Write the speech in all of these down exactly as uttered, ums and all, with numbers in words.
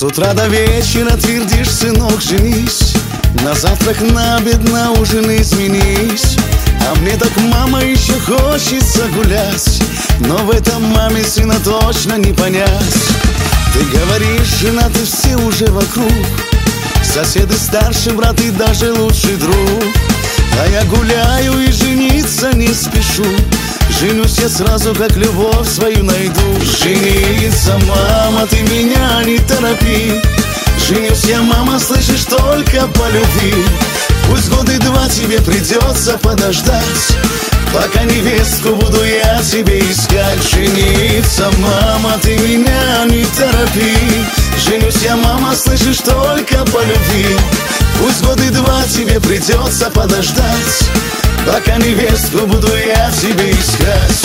утра до вечера твердишь: сынок, женись, на завтрак, на обед, на ужин изменись. А мне так мама еще хочется гулять, но в этом маме сына точно не понять. Ты говоришь, жена, ты все уже вокруг, соседи, старший брат и даже лучший друг. А я гуляю и жениться не спешу, женюсь я сразу, как любовь свою найду. Жениться, мама, ты меня не торопи, женюсь я, мама, слышишь, только по любви. Пусть годы два тебе придется подождать, пока невестку буду я тебе искать. Жениться, мама, ты меня не торопи, женюсь я, мама, слышишь, только по любви. Пусть годы два тебе придется подождать, пока невестку буду я тебе искать.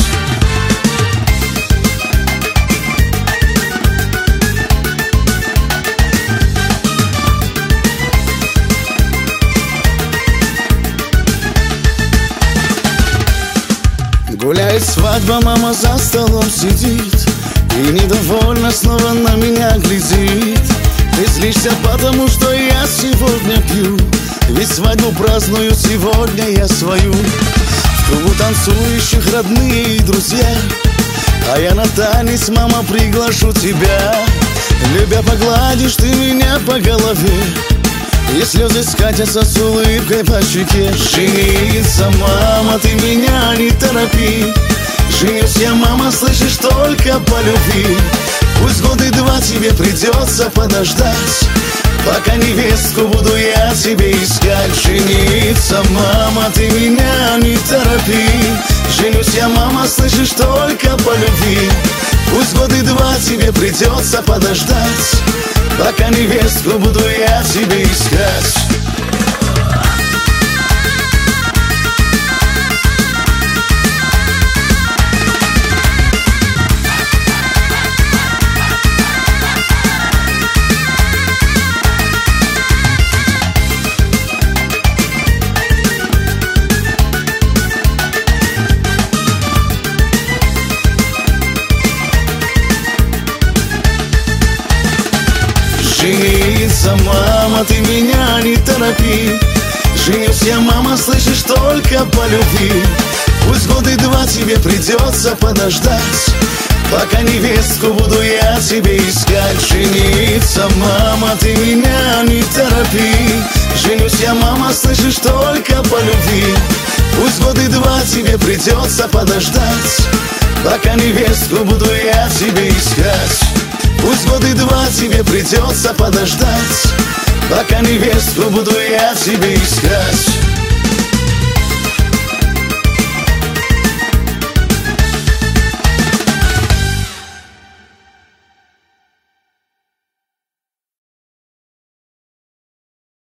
Гуляет свадьба, мама за столом сидит и недовольно снова на меня глядит. Ты злишься, потому что я сегодня пью, ведь свадьбу праздную сегодня я свою. В кругу танцующих родные и друзья, а я на танец, мама, приглашу тебя. Любя, погладишь ты меня по голове, и слезы скатятся с улыбкой по щеке. Жениться, мама, ты меня не торопи, женюсь я, мама, слышишь, только по любви. Пусть годы два тебе придется подождать, пока невестку буду я тебе искать. Жениться, мама, ты меня не торопи, женюсь я, мама, слышишь, только по любви. Пусть годы два тебе придется подождать, пока невестку буду я тебе искать. Жениться, мама, ты меня не торопи, женюсь я, мама, слышишь, только по любви. Пусть годы два тебе придется подождать, пока невестку буду я тебе искать. Жениться, мама, ты меня не торопи, женюсь я, мама, слышишь, только по любви. Пусть годы два тебе придется подождать, пока невестку буду я тебе искать. Пусть годы два тебе придется подождать, пока невестку буду я тебе искать.